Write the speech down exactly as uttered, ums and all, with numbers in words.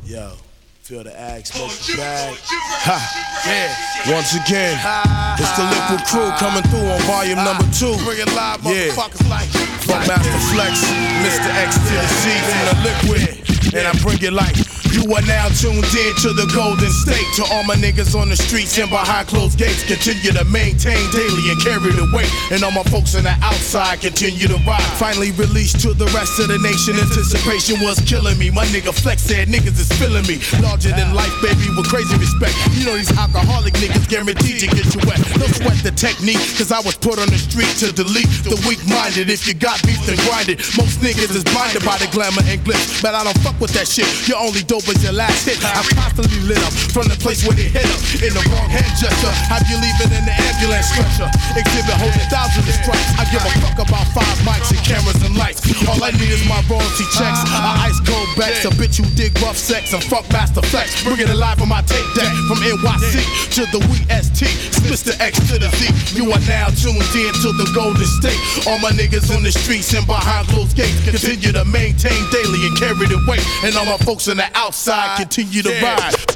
Yo, feel the ag, smoke the bag. Ha, yeah. Once again, it's the Liquid Crew coming through on volume number two. Bring it live, yeah. motherfuckers like Funk Master Flex, Mister X to the Z from the Liquid, and I bring it like. You are now tuned in to the Golden State. To all my niggas on the streets and behind closed gates, continue to maintain daily and carry the weight. And all my folks on the outside continue to ride. Finally released to the rest of the nation. Anticipation was killing me. My nigga Flex said niggas is feeling me. Larger than life, baby, with crazy respect. You know these alcoholic niggas guaranteed to get you wet. Don't sweat the technique, cause I was put on the street to delete the weak-minded. If you got beef, then grind it. Most niggas is blinded by the glamour and glitz, but I don't fuck with that shit. You only dope was your last hit. I'm constantly lit up from the place where they hit up. In the wrong hand gesture, have you leaving in the ambulance stretcher? Exhibit holding thousands of stripes. I give a fuck about five mics and cameras and lights. All I need is my royalty checks. I ice cold backs, a bitch who dig rough sex and fuck Master Flex. Bring it alive on my tape deck from N Y C to the W E S T. It's Mister X to the Z. You are now tuned in to the Golden State. All my niggas on the streets and behind closed gates continue to maintain daily and carry the weight. And all my folks on the outside continue to ride.